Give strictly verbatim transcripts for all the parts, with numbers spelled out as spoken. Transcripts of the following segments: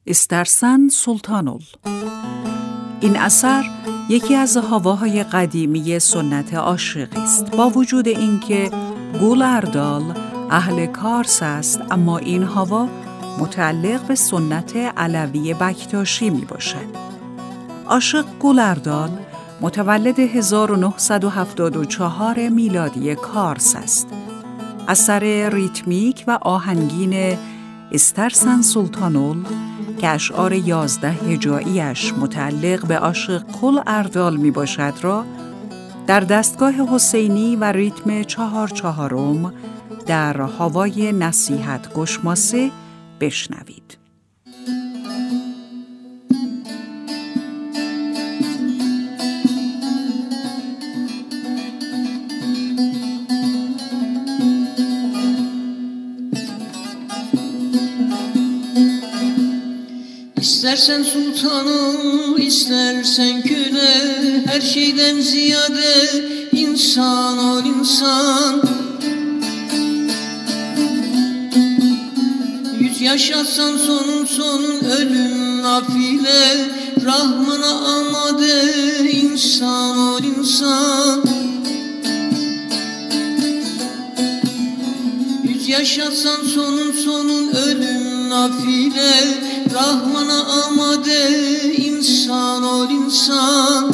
استرسن سلطان ال. این اثر یکی از هواهای قدیمی سنت عاشقی است. با وجود اینکه گل اردال اهل کارس است، اما این هوا متعلق به سنت علوی بکتاشی می باشد. عاشق گل اردال متولد هزار و نهصد و هفتاد و چهار میلادی کارس است. اثر ریتمیک و آهنگین استرسن سلطانول که اشعار یازده هجاییش متعلق به عاشق گل اردال می باشد را در دستگاه حسینی و ریتم چهار چهارم در هوای نصیحت گشماسه بشنوید. İstersen sultanım, istersen köle, her şeyden ziyade insan ol insan. Yüz yaşatsan sonun sonun ölüm nafile, Rahmana amade insan ol insan. Yüz yaşatsan sonun sonun ölüm nafile, Rahmana amade insan ol insan.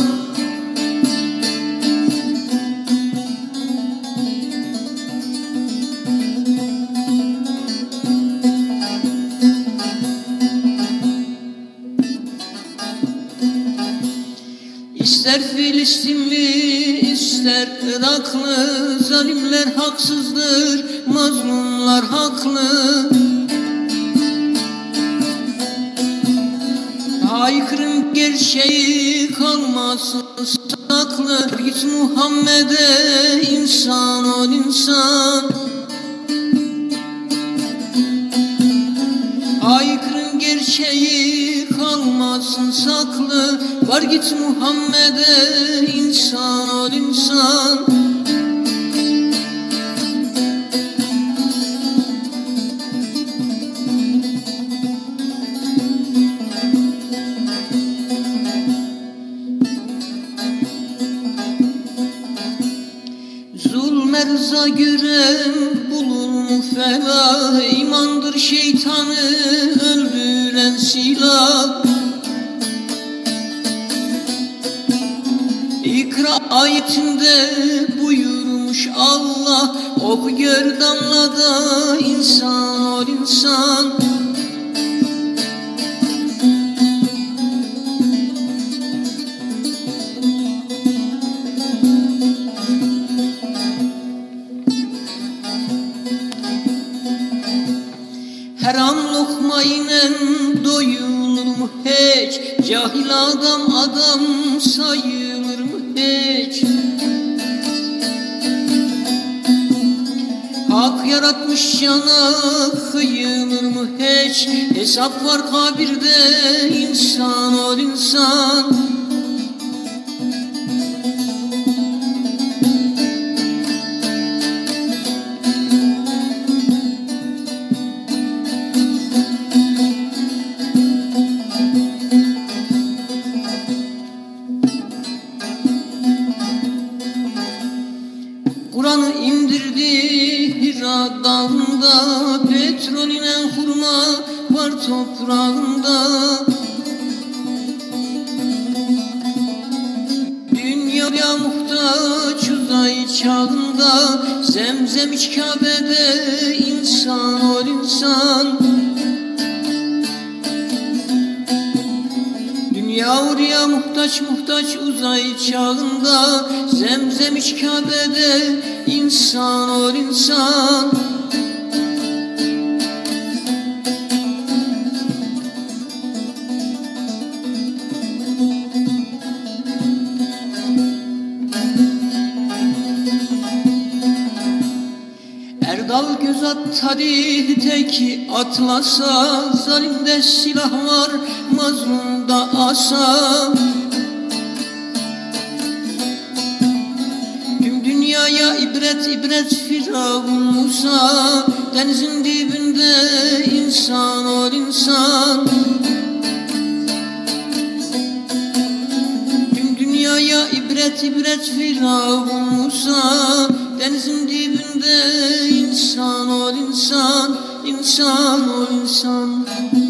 İster Filistinli, ister Iraklı, zalimler haksızdır, mazlumlar haklı. Haykırım gerçeği kalmasın saklı, git Muhammed'e insan ol insan. Haykırım gerçeği kalmasın saklı, var git Muhammed'e insan ol insan. Zulme rıza gören bulur mu felah, imandır şeytanı öldüren silah. İkra ayetinde buyurmuş Allah, ok gör damlada insan ol insan. Haram lokma ile doyulur mu hiç? Cahil adam adam sayılır mı hiç? Hak yaratmış cana kıyılır mı hiç? Hesap var kabirde insan ol insan. Kur'an'ı indirdi Hira dağında, petrol inen hurma var toprağında. Dünyaya muhtaç uzay çağında, zemzem iç Kabe'de insan ol insan. Dünya oraya muhtaç muhtaç uzay çağında, zemzem iç Kabe'de insan ol insan. Erdal göz at tarihte atlasa, zalimde silah var, mazlumda asa. Tüm dünyaya ibret ibret Firavun Musa, denizin dibinde insan ol insan. ibret ibret Firavun Musa, denizin dibinde insan ol insan, insan ol insan.